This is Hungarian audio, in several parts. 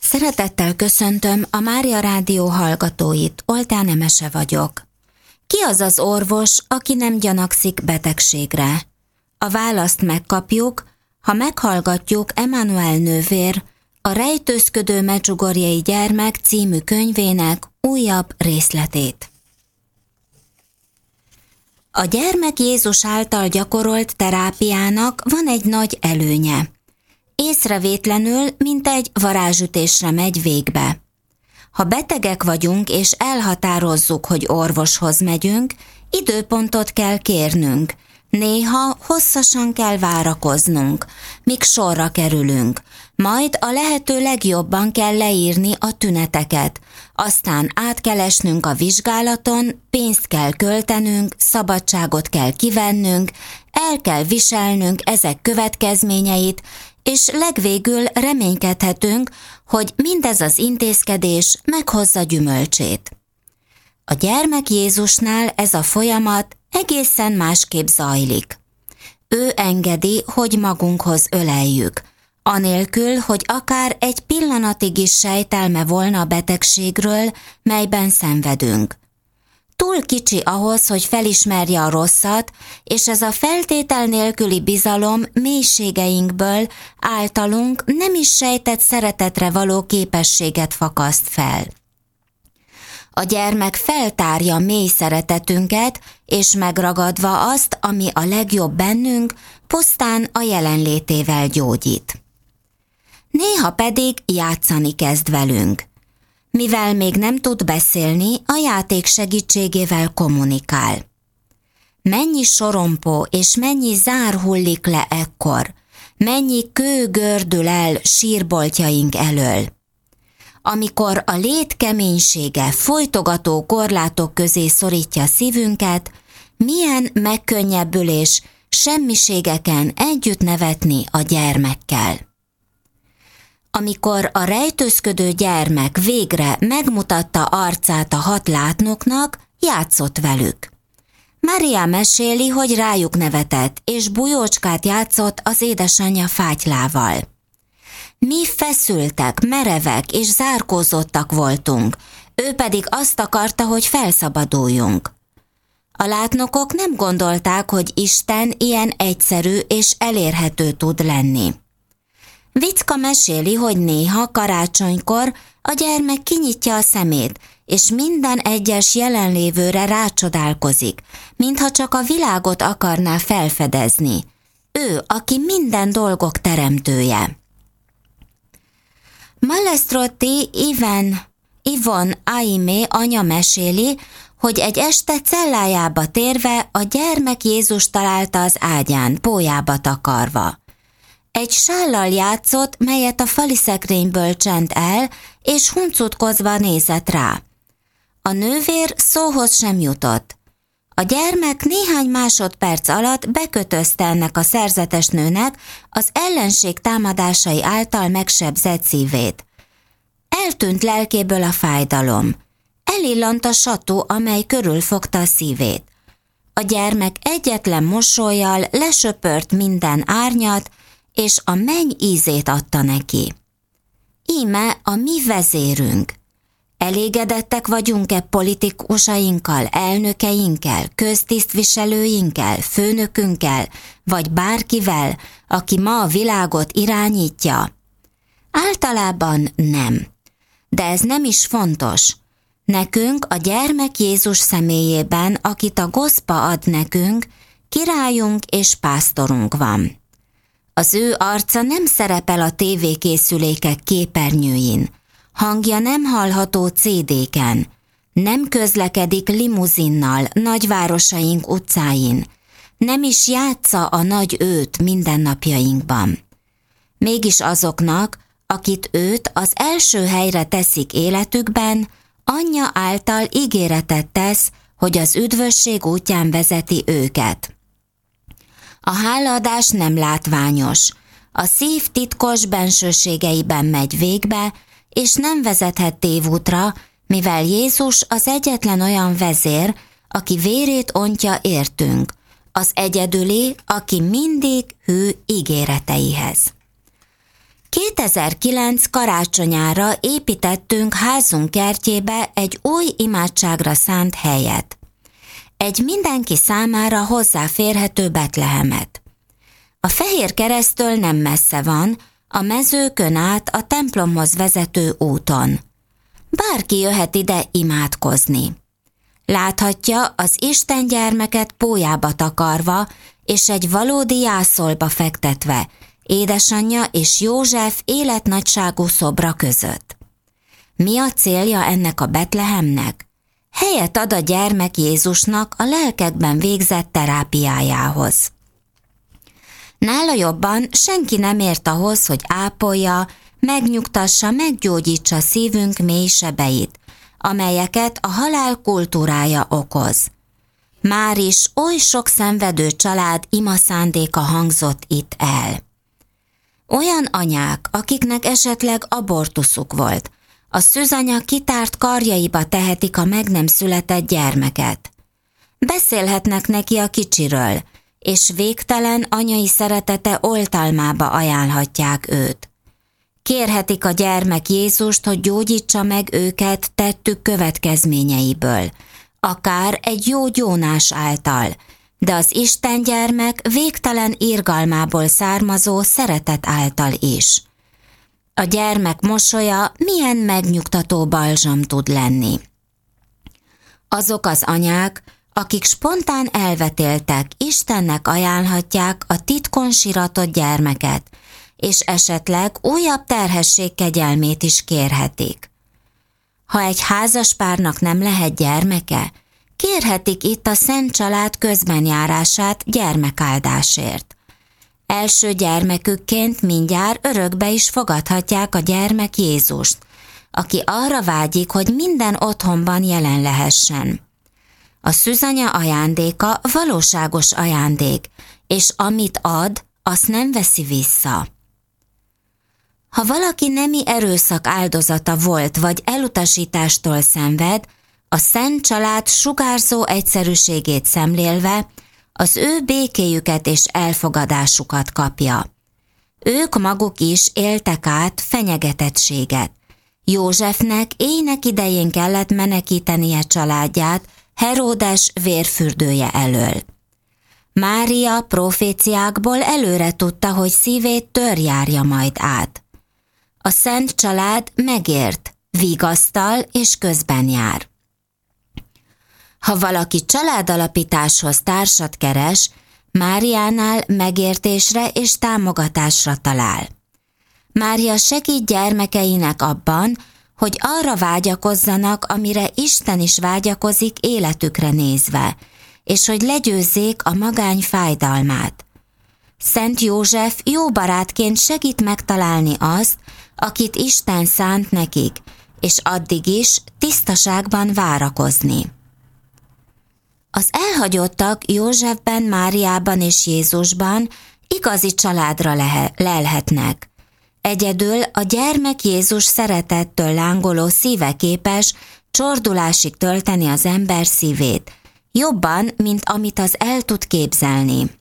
Szeretettel köszöntöm a Mária Rádió hallgatóit, Oltán Emese vagyok. Ki az az orvos, aki nem gyanakszik betegségre? A választ megkapjuk, ha meghallgatjuk Emmanuel nővér, a Rejtőzködő Medjugorjei gyermek című könyvének újabb részletét. A gyermek Jézus által gyakorolt terápiának van egy nagy előnye. Észrevétlenül, mint egy varázsütésre megy végbe. Ha betegek vagyunk és elhatározzuk, hogy orvoshoz megyünk, időpontot kell kérnünk. Néha hosszasan kell várakoznunk, míg sorra kerülünk. Majd a lehető legjobban kell leírni a tüneteket. Aztán át kell esnünk a vizsgálaton, pénzt kell költenünk, szabadságot kell kivennünk, el kell viselnünk ezek következményeit, és legvégül reménykedhetünk, hogy mindez az intézkedés meghozza gyümölcsét. A gyermek Jézusnál ez a folyamat egészen másképp zajlik. Ő engedi, hogy magunkhoz öleljük, anélkül, hogy akár egy pillanatig is sejtelme volna a betegségről, melyben szenvedünk. Túl kicsi ahhoz, hogy felismerje a rosszat, és ez a feltétel nélküli bizalom mélységeinkből általunk nem is sejtett szeretetre való képességet fakaszt fel. A gyermek feltárja mély szeretetünket, és megragadva azt, ami a legjobb bennünk, pusztán a jelenlétével gyógyít. Néha pedig játszani kezd velünk. Mivel még nem tud beszélni, a játék segítségével kommunikál. Mennyi sorompó és mennyi zár hullik le ekkor, mennyi kő gördül el sírboltjaink elől. Amikor a lét keménysége folytogató korlátok közé szorítja szívünket, milyen megkönnyebbülés semmiségeken együtt nevetni a gyermekkel. Amikor a rejtőzködő gyermek végre megmutatta arcát a 6 látnoknak, játszott velük. Mária meséli, hogy rájuk nevetett, és bujócskát játszott az édesanyja fátylával. Mi feszültek, merevek és zárkózottak voltunk, ő pedig azt akarta, hogy felszabaduljunk. A látnokok nem gondolták, hogy Isten ilyen egyszerű és elérhető tud lenni. Vicka meséli, hogy néha karácsonykor a gyermek kinyitja a szemét, és minden egyes jelenlévőre rácsodálkozik, mintha csak a világot akarná felfedezni. Ő, aki minden dolgok teremtője. Malestrotti Ivon Aimé anya meséli, hogy egy este cellájába térve a gyermek Jézus találta az ágyán, pólyába takarva. Egy sállal játszott, melyet a fali szekrényből csent el, és huncutkozva nézett rá. A nővér szóhoz sem jutott. A gyermek néhány másodperc alatt bekötözte ennek a szerzetes nőnek az ellenség támadásai által megsebzett szívét. Eltűnt lelkéből a fájdalom. Elillant a satú, amely körülfogta a szívét. A gyermek egyetlen mosollyal lesöpört minden árnyat, és a menny ízét adta neki. Íme a mi vezérünk. Elégedettek vagyunk-e politikusainkkal, elnökeinkkel, köztisztviselőinkkel, főnökünkkel, vagy bárkivel, aki ma a világot irányítja? Általában nem. De ez nem is fontos. Nekünk a gyermek Jézus személyében, akit a Goszpa ad nekünk, királyunk és pásztorunk van. Az ő arca nem szerepel a tévékészülékek képernyőin, hangja nem hallható CD-ken, nem közlekedik limuzinnal nagyvárosaink utcáin, nem is játsza a nagy őt mindennapjainkban. Mégis azoknak, akit őt az első helyre teszik életükben, anyja által ígéretet tesz, hogy az üdvösség útján vezeti őket. A hálaadás nem látványos, a szív titkos bensőségeiben megy végbe, és nem vezethet tévútra, mivel Jézus az egyetlen olyan vezér, aki vérét ontja értünk, az egyedüli, aki mindig hű ígéreteihez. 2009 karácsonyára építettünk házunk kertjébe egy új imádságra szánt helyet. Egy mindenki számára hozzáférhető Betlehemet. A Fehér Kereszttől nem messze van, a mezőkön át a templomhoz vezető úton. Bárki jöhet ide imádkozni. Láthatja az Isten gyermeket pólyába takarva és egy valódi jászolba fektetve, édesanyja és József életnagyságú szobra között. Mi a célja ennek a Betlehemnek? Helyet ad a gyermek Jézusnak a lelkekben végzett terápiájához. Nála jobban senki nem ért ahhoz, hogy ápolja, megnyugtassa, meggyógyítsa szívünk mély sebeit, amelyeket a halál kultúrája okoz. Már is oly sok szenvedő család ima szándéka hangzott itt el. Olyan anyák, akiknek esetleg abortuszuk volt, a szűzanya kitárt karjaiba tehetik a meg nem született gyermeket. Beszélhetnek neki a kicsiről, és végtelen anyai szeretete oltalmába ajánlhatják őt. Kérhetik a gyermek Jézust, hogy gyógyítsa meg őket tettük következményeiből, akár egy jó gyónás által, de az Isten gyermek végtelen irgalmából származó szeretet által is. A gyermek mosolya milyen megnyugtató balzsam tud lenni. Azok az anyák, akik spontán elvetéltek, Istennek ajánlhatják a titkon siratott gyermeket, és esetleg újabb terhesség kegyelmét is kérhetik. Ha egy házaspárnak nem lehet gyermeke, kérhetik itt a Szent Család közbenjárását gyermekáldásért. Első gyermekükként mindjárt örökbe is fogadhatják a gyermek Jézust, aki arra vágyik, hogy minden otthonban jelen lehessen. A szűzanya ajándéka valóságos ajándék, és amit ad, azt nem veszi vissza. Ha valaki nemi erőszak áldozata volt, vagy elutasítástól szenved, a Szent Család sugárzó egyszerűségét szemlélve az ő békéjüket és elfogadásukat kapja. Ők maguk is éltek át fenyegetettséget. Józsefnek éjnek idején kellett menekítenie családját Heródes vérfürdője elől. Mária proféciákból előre tudta, hogy szívét tör járja majd át. A Szent Család megért, vigasztal és közben jár. Ha valaki családalapításhoz társat keres, Máriánál megértésre és támogatásra talál. Mária segít gyermekeinek abban, hogy arra vágyakozzanak, amire Isten is vágyakozik életükre nézve, és hogy legyőzzék a magány fájdalmát. Szent József jó barátként segít megtalálni azt, akit Isten szánt nekik, és addig is tisztaságban várakozni. Az elhagyottak Józsefben, Máriában és Jézusban igazi családra lelhetnek. Egyedül a gyermek Jézus szeretettől lángoló szíve képes csordulásig tölteni az ember szívét, jobban, mint amit az el tud képzelni.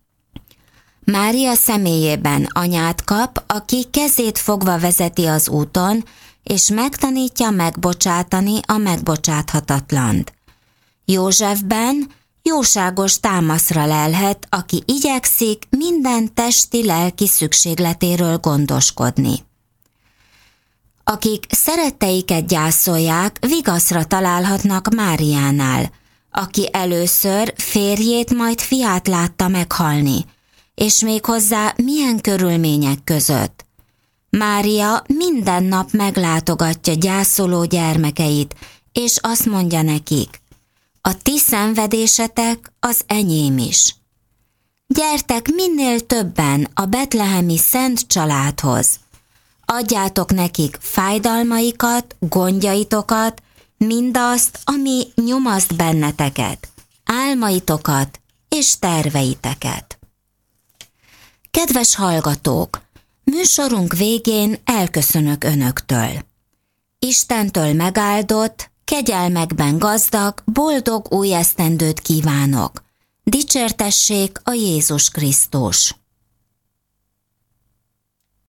Mária személyében anyát kap, aki kezét fogva vezeti az úton, és megtanítja megbocsátani a megbocsáthatatlant. Józsefben jóságos támaszra lelhet, aki igyekszik minden testi-lelki szükségletéről gondoskodni. Akik szeretteiket gyászolják, vigaszra találhatnak Máriánál, aki először férjét, majd fiát látta meghalni, és méghozzá milyen körülmények között. Mária minden nap meglátogatja gyászoló gyermekeit, és azt mondja nekik: a ti szenvedésetek az enyém is. Gyertek minél többen a betlehemi Szent Családhoz. Adjátok nekik fájdalmaikat, gondjaitokat, mindazt, ami nyomaszt benneteket, álmaitokat és terveiteket. Kedves hallgatók, műsorunk végén elköszönök önöktől. Istentől megáldott, kegyelmekben gazdag, boldog új esztendőt kívánok. Dicsértessék a Jézus Krisztus!